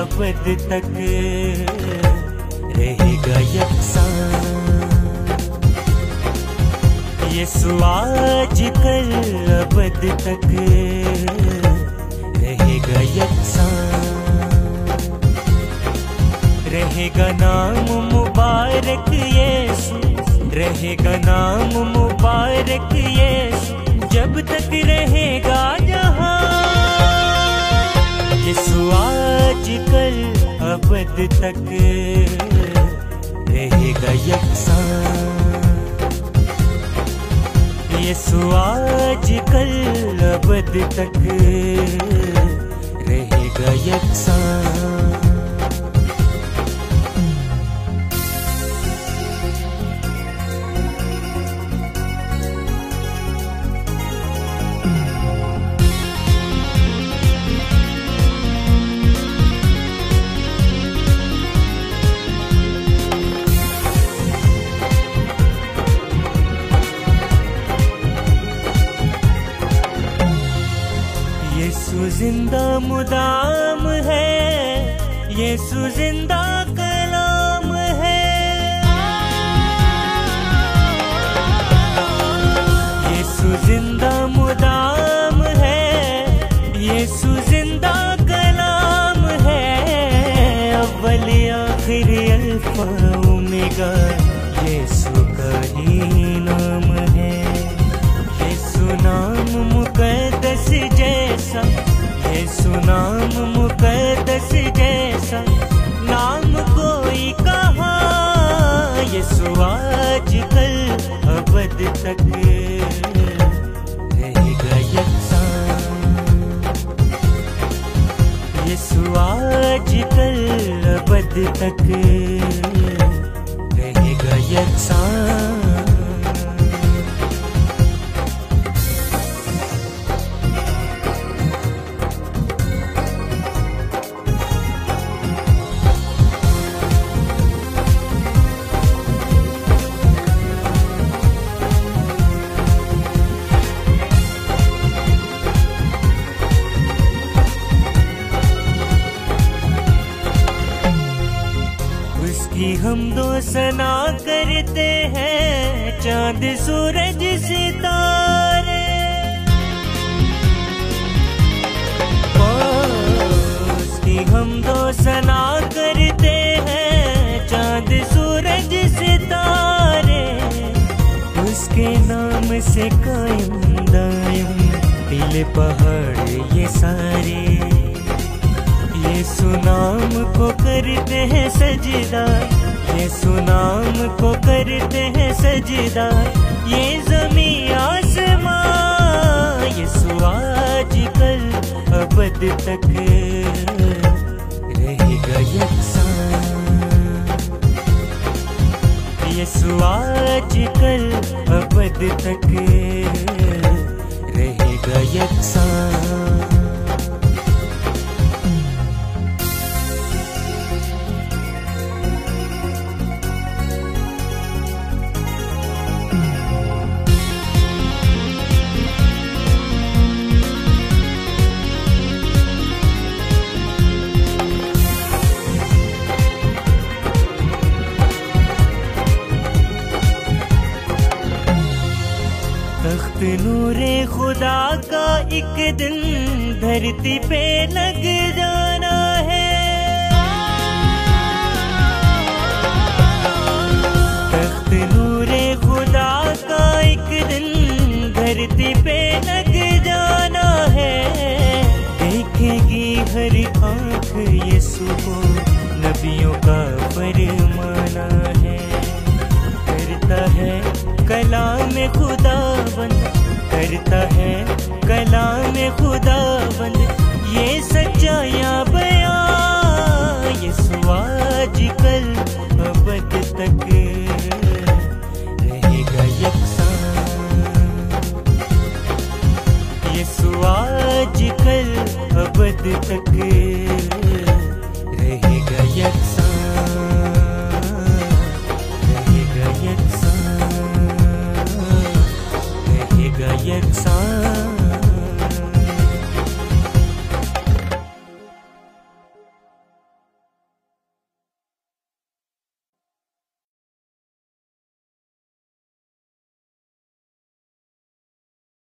अबद तक रहेगा यकसां। यीशु आज कल अबद तक रहेगा यकसां। रहेगा नाम मुबारक यीशु, रहेगा नाम मुबारक यीशु, जब तक रहेगा जहां। यीशु आज कल अबद तक रहेगा यकसां। यीशु आज कल अबद तक रहेगा यकसां। यीशु जिंदा मुदाम है, यीशु जिंदा कलाम है। यीशु जिंदा मुदाम है, यीशु जिंदा कलाम है। अव्वल आखिर अल्फा ओमेगा यीशु का ही नाम है। यीशु नाम मुकद्दस जैसा, यीशु नाम मुकद्दस जैसा नाम कोई कहाँ। यीशु आज कल अबद तक रहेगा यकसां। यीशु आज कल अबद तक रहेगा यकसां। उसकी हम दो सना करते हैं, चांद सूरज सितारे। उसकी हम दो सना करते हैं, चांद सूरज सितारे। उसके नाम से कायम दायम टीले पहाड़ ये सारे। यीशु नाम को करते हैं सजदा, यीशु नाम को करते हैं सजदा। ये ज़मीं आसमां यीशु आज कल अबद तक रहेगा यकसां। यीशु आज कल अबद तक रहेगा यकसां। तख्त नूरे खुदा का एक दिन धरती पे लग जाना है। तख्त नूरे खुदा का एक दिन धरती पे लग जाना है। देखेगी हर आँख यीशु को, नबियों का फरमाना है। करता है कलाम खुदाबंद, करता है कलाम खुदाबंद ये सच्चाइयाँ बयां। यीशु आज कल अबद तक रहेगा यकसां। यीशु आज कल अबद तक